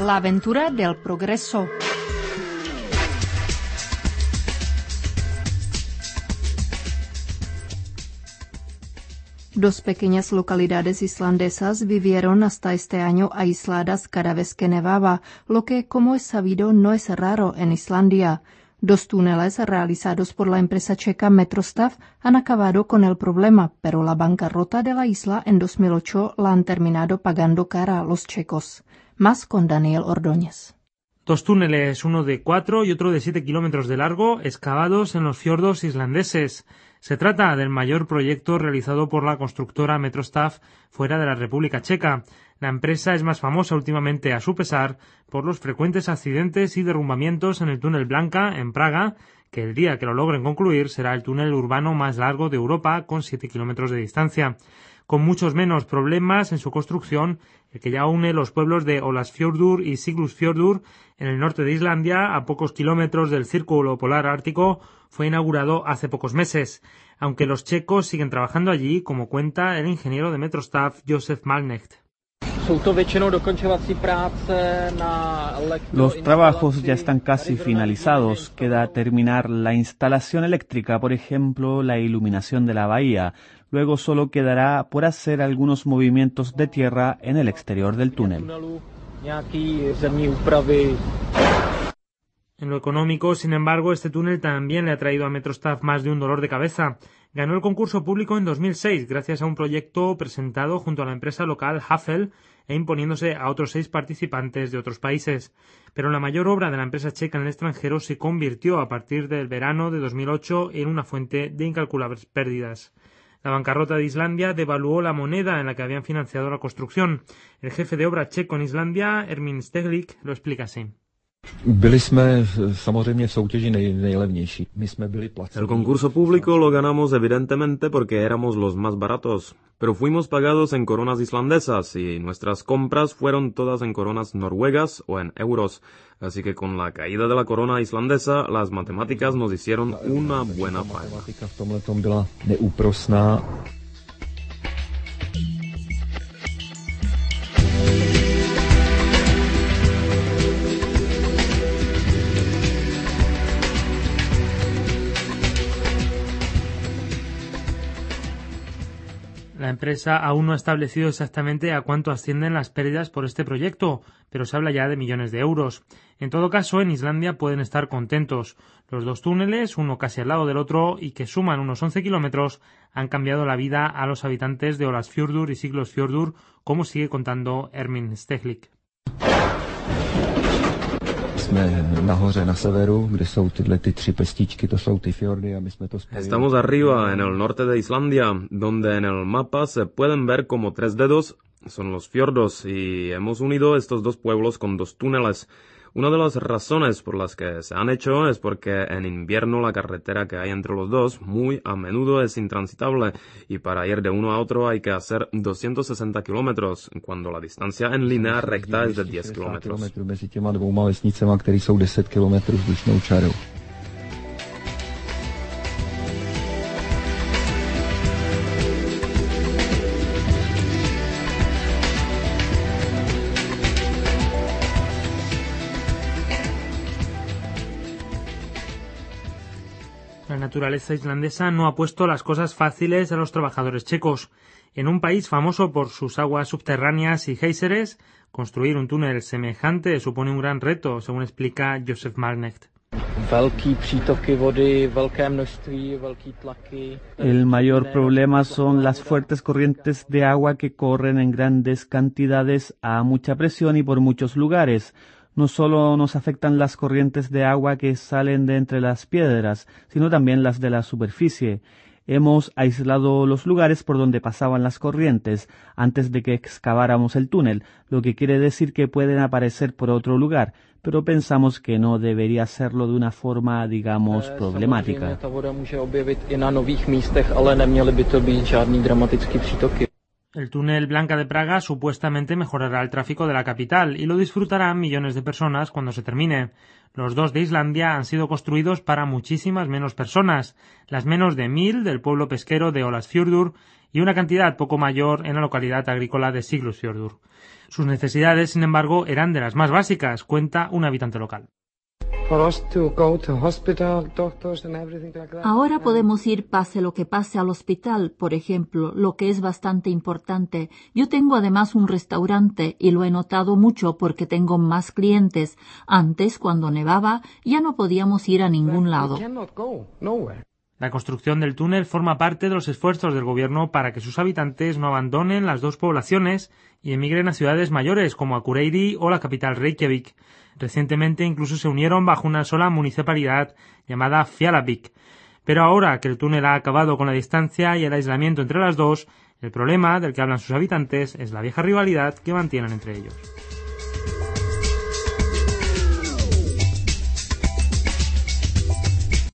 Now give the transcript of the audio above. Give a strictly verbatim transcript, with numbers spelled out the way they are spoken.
La aventura del progreso. Dos pequeñas localidades islandesas vivieron hasta este año aisladas cada vez que nevaba, lo que, como es sabido, no es raro en Islandia. Dos túneles realizados por la empresa checa Metrostav han acabado con el problema, pero la bancarrota de la isla en dos mil ocho la han terminado pagando cara a los checos. Más con Daniel Ordóñez. Dos túneles, uno de cuatro y otro de siete kilómetros de largo, excavados en los fiordos islandeses. Se trata del mayor proyecto realizado por la constructora Metrostav fuera de la República Checa. La empresa es más famosa últimamente, a su pesar, por los frecuentes accidentes y derrumbamientos en el túnel Blanca, en Praga, que el día que lo logren concluir será el túnel urbano más largo de Europa, con siete kilómetros de distancia. Con muchos menos problemas en su construcción, el que ya une los pueblos de Olasfjordur y Siglufjordur en el norte de Islandia, a pocos kilómetros del Círculo Polar Ártico, fue inaugurado hace pocos meses, aunque los checos siguen trabajando allí, como cuenta el ingeniero de Metrostav, Josef Malnecht. Los trabajos ya están casi finalizados. Queda terminar la instalación eléctrica, por ejemplo, la iluminación de la bahía. Luego solo quedará por hacer algunos movimientos de tierra en el exterior del túnel. En lo económico, sin embargo, este túnel también le ha traído a Metrostav más de un dolor de cabeza. Ganó el concurso público en dos mil seis gracias a un proyecto presentado junto a la empresa local Hafel e imponiéndose a otros seis participantes de otros países. Pero la mayor obra de la empresa checa en el extranjero se convirtió a partir del verano de dos mil ocho en una fuente de incalculables pérdidas. La bancarrota de Islandia devaluó la moneda en la que habían financiado la construcción. El jefe de obra checo en Islandia, Ermin Steglik, lo explica así. El concurso público lo ganamos evidentemente porque éramos los más baratos, pero fuimos pagados en coronas islandesas y nuestras compras fueron todas en coronas noruegas o en euros, así que con la caída de la corona islandesa las matemáticas nos hicieron una buena faena. La empresa aún no ha establecido exactamente a cuánto ascienden las pérdidas por este proyecto, pero se habla ya de millones de euros. En todo caso, en Islandia pueden estar contentos. Los dos túneles, uno casi al lado del otro y que suman unos once kilómetros, han cambiado la vida a los habitantes de Olasfjordur y Siglufjordur, como sigue contando Ermin Steglik. Estamos arriba, en el norte de Islandia, donde en el mapa se pueden ver como tres dedos, son los fiordos, y hemos unido estos dos pueblos con dos túneles. Una de las razones por las que se han hecho es porque en invierno la carretera que hay entre los dos muy a menudo es intransitable y para ir de uno a otro hay que hacer doscientos sesenta kilómetros, cuando la distancia en línea recta es de diez kilómetros. La naturaleza islandesa no ha puesto las cosas fáciles a los trabajadores checos. En un país famoso por sus aguas subterráneas y géiseres, construir un túnel semejante supone un gran reto, según explica Josef Malnecht. El mayor problema son las fuertes corrientes de agua que corren en grandes cantidades a mucha presión y por muchos lugares. No solo nos afectan las corrientes de agua que salen de entre las piedras, sino también las de la superficie. Hemos aislado los lugares por donde pasaban las corrientes antes de que excaváramos el túnel, lo que quiere decir que pueden aparecer por otro lugar, pero pensamos que no debería hacerlo de una forma, digamos, problemática. El túnel Blanca de Praga supuestamente mejorará el tráfico de la capital y lo disfrutarán millones de personas cuando se termine. Los dos de Islandia han sido construidos para muchísimas menos personas, las menos de mil del pueblo pesquero de Olasfjörður y una cantidad poco mayor en la localidad agrícola de Siglufjörður. Sus necesidades, sin embargo, eran de las más básicas, cuenta un habitante local. Ahora podemos ir pase lo que pase al hospital, por ejemplo, lo que es bastante importante. Yo tengo además un restaurante y lo he notado mucho porque tengo más clientes. Antes, cuando nevaba, ya no podíamos ir a ningún lado. La construcción del túnel forma parte de los esfuerzos del gobierno para que sus habitantes no abandonen las dos poblaciones y emigren a ciudades mayores como Akureyri o la capital Reykjavik. Recientemente incluso se unieron bajo una sola municipalidad llamada Fjarðabyggð. Pero ahora que el túnel ha acabado con la distancia y el aislamiento entre las dos, el problema del que hablan sus habitantes es la vieja rivalidad que mantienen entre ellos.